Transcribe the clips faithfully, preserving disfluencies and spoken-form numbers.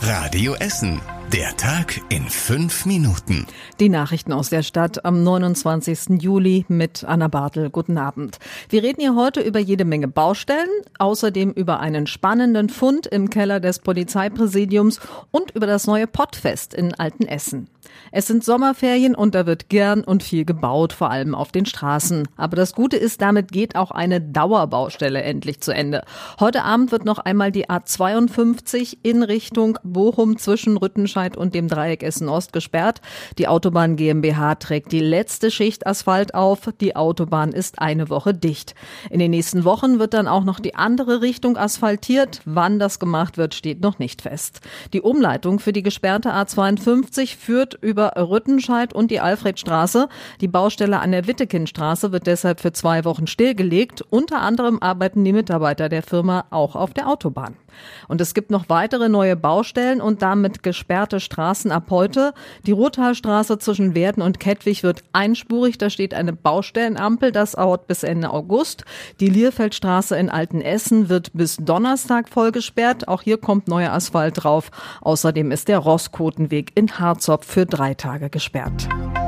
Radio Essen. Der Tag in fünf Minuten. Die Nachrichten aus der Stadt am neunundzwanzigsten Juli mit Anna Bartel. Guten Abend. Wir reden hier heute über jede Menge Baustellen, außerdem über einen spannenden Fund im Keller des Polizeipräsidiums und über das neue Pottfest in Altenessen. Es sind Sommerferien und da wird gern und viel gebaut, vor allem auf den Straßen. Aber das Gute ist, damit geht auch eine Dauerbaustelle endlich zu Ende. Heute Abend wird noch einmal die A zweiundfünfzig in Richtung Bochum zwischen Rüttenscheid und dem Dreieck Essen-Ost gesperrt. Die Autobahn GmbH trägt die letzte Schicht Asphalt auf. Die Autobahn ist eine Woche dicht. In den nächsten Wochen wird dann auch noch die andere Richtung asphaltiert. Wann das gemacht wird, steht noch nicht fest. Die Umleitung für die gesperrte A zweiundfünfzig führt über Rüttenscheid und die Alfredstraße. Die Baustelle an der Wittekindstraße wird deshalb für zwei Wochen stillgelegt. Unter anderem arbeiten die Mitarbeiter der Firma auch auf der Autobahn. Und es gibt noch weitere neue Baustellen und damit gesperrte Straßen ab heute. Die Ruhrtalstraße zwischen Werden und Kettwig wird einspurig. Da steht eine Baustellenampel. Das dauert bis Ende August. Die Lierfeldstraße in Altenessen wird bis Donnerstag voll gesperrt. Auch hier kommt neuer Asphalt drauf. Außerdem ist der Roßkotenweg in Harzopf für drei Tage gesperrt.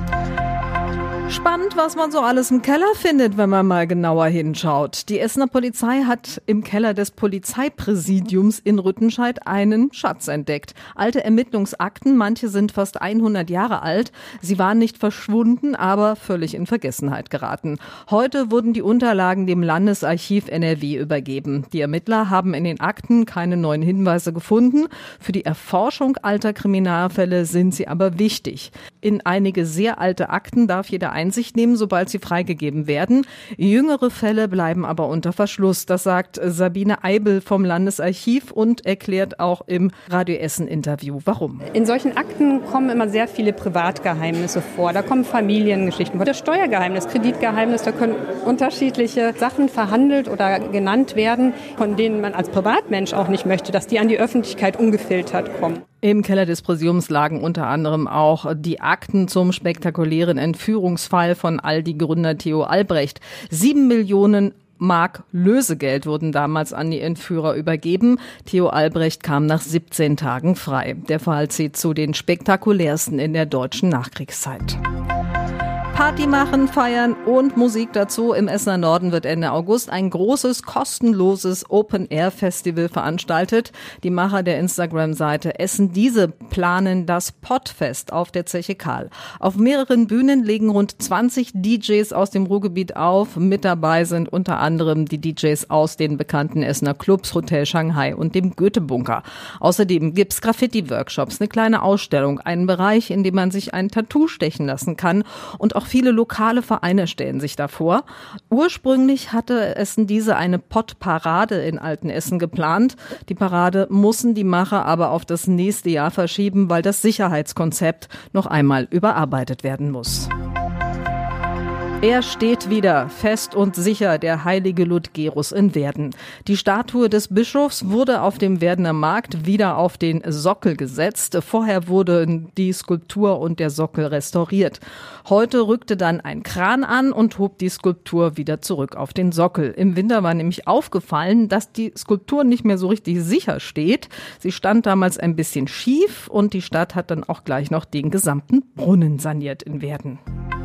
Spannend, was man so alles im Keller findet, wenn man mal genauer hinschaut. Die Essener Polizei hat im Keller des Polizeipräsidiums in Rüttenscheid einen Schatz entdeckt. Alte Ermittlungsakten, manche sind fast hundert Jahre alt. Sie waren nicht verschwunden, aber völlig in Vergessenheit geraten. Heute wurden die Unterlagen dem Landesarchiv N R W übergeben. Die Ermittler haben in den Akten keine neuen Hinweise gefunden. Für die Erforschung alter Kriminalfälle sind sie aber wichtig. In einige sehr alte Akten darf jeder Einsicht nehmen, sobald sie freigegeben werden. Jüngere Fälle bleiben aber unter Verschluss. Das sagt Sabine Eibel vom Landesarchiv und erklärt auch im Radio Essen Interview, warum. In solchen Akten kommen immer sehr viele Privatgeheimnisse vor. Da kommen Familiengeschichten vor. Das Steuergeheimnis, Kreditgeheimnis, da können unterschiedliche Sachen verhandelt oder genannt werden, von denen man als Privatmensch auch nicht möchte, dass die an die Öffentlichkeit ungefiltert kommen. Im Keller des Präsidiums lagen unter anderem auch die Akten zum spektakulären Entführungsfall von Aldi-Gründer Theo Albrecht. Sieben Millionen Mark Lösegeld wurden damals an die Entführer übergeben. Theo Albrecht kam nach siebzehn Tagen frei. Der Fall zählt zu den spektakulärsten in der deutschen Nachkriegszeit. Party machen, feiern und Musik dazu. Im Essener Norden wird Ende August ein großes, kostenloses Open-Air-Festival veranstaltet. Die Macher der Instagram-Seite Essen Diese planen das Pottfest auf der Zeche Karl. Auf mehreren Bühnen legen rund zwanzig D Js aus dem Ruhrgebiet auf. Mit dabei sind unter anderem die D Js aus den bekannten Essener Clubs Hotel Shanghai und dem Goethe-Bunker. Außerdem gibt's Graffiti-Workshops, eine kleine Ausstellung, einen Bereich, in dem man sich ein Tattoo stechen lassen kann und auch viele lokale Vereine stellen sich davor. Ursprünglich hatte Essen Diese eine Pottparade in Altenessen geplant. Die Parade mussten die Macher aber auf das nächste Jahr verschieben, weil das Sicherheitskonzept noch einmal überarbeitet werden muss. Er steht wieder fest und sicher, der heilige Ludgerus in Werden. Die Statue des Bischofs wurde auf dem Werdener Markt wieder auf den Sockel gesetzt. Vorher wurden die Skulptur und der Sockel restauriert. Heute rückte dann ein Kran an und hob die Skulptur wieder zurück auf den Sockel. Im Winter war nämlich aufgefallen, dass die Skulptur nicht mehr so richtig sicher steht. Sie stand damals ein bisschen schief und die Stadt hat dann auch gleich noch den gesamten Brunnen saniert in Werden.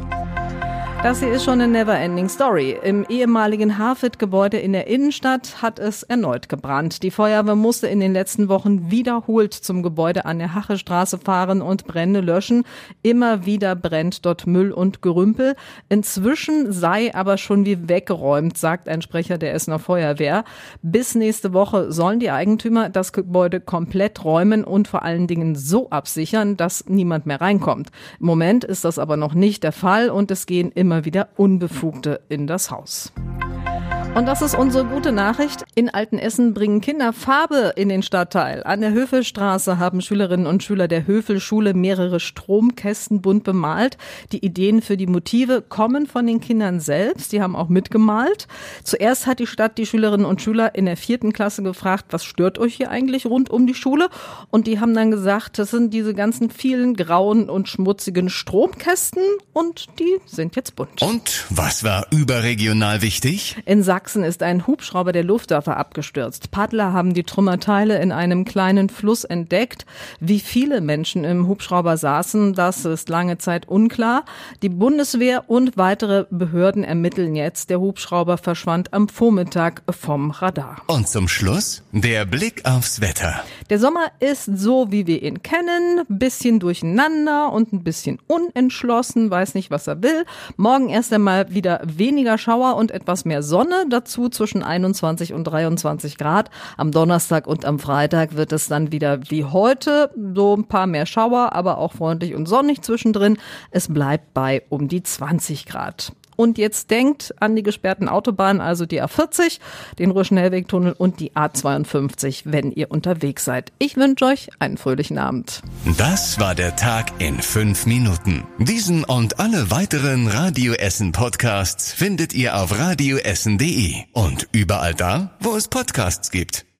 Das hier ist schon eine never-ending Story. Im ehemaligen Hafid-Gebäude in der Innenstadt hat es erneut gebrannt. Die Feuerwehr musste in den letzten Wochen wiederholt zum Gebäude an der Hachestraße fahren und Brände löschen. Immer wieder brennt dort Müll und Gerümpel. Inzwischen sei aber schon wie weggeräumt, sagt ein Sprecher der Essener Feuerwehr. Bis nächste Woche sollen die Eigentümer das Gebäude komplett räumen und vor allen Dingen so absichern, dass niemand mehr reinkommt. Im Moment ist das aber noch nicht der Fall und es gehen immer Immer wieder Unbefugte in das Haus. Und das ist unsere gute Nachricht. In Altenessen bringen Kinder Farbe in den Stadtteil. An der Höfelstraße haben Schülerinnen und Schüler der Höfelschule mehrere Stromkästen bunt bemalt. Die Ideen für die Motive kommen von den Kindern selbst. Die haben auch mitgemalt. Zuerst hat die Stadt die Schülerinnen und Schüler in der vierten Klasse gefragt, was stört euch hier eigentlich rund um die Schule? Und die haben dann gesagt, das sind diese ganzen vielen grauen und schmutzigen Stromkästen und die sind jetzt bunt. Und was war überregional wichtig? In Sachsen Sachsen ist ein Hubschrauber der Luftwaffe abgestürzt. Paddler haben die Trümmerteile in einem kleinen Fluss entdeckt. Wie viele Menschen im Hubschrauber saßen, das ist lange Zeit unklar. Die Bundeswehr und weitere Behörden ermitteln jetzt. Der Hubschrauber verschwand am Vormittag vom Radar. Und zum Schluss der Blick aufs Wetter. Der Sommer ist so, wie wir ihn kennen, bisschen durcheinander und ein bisschen unentschlossen, weiß nicht, was er will. Morgen erst einmal wieder weniger Schauer und etwas mehr Sonne, dazu zwischen einundzwanzig und dreiundzwanzig Grad. Am Donnerstag und am Freitag wird es dann wieder wie heute, so ein paar mehr Schauer, aber auch freundlich und sonnig zwischendrin. Es bleibt bei um die zwanzig Grad. Und jetzt denkt an die gesperrten Autobahnen, also die A vierzig, den Ruhr-Schnellwegtunnel und die A zweiundfünfzig, wenn ihr unterwegs seid. Ich wünsche euch einen fröhlichen Abend. Das war der Tag in fünf Minuten. Diesen und alle weiteren Radio Essen Podcasts findet ihr auf radioessen punkt de und überall da, wo es Podcasts gibt.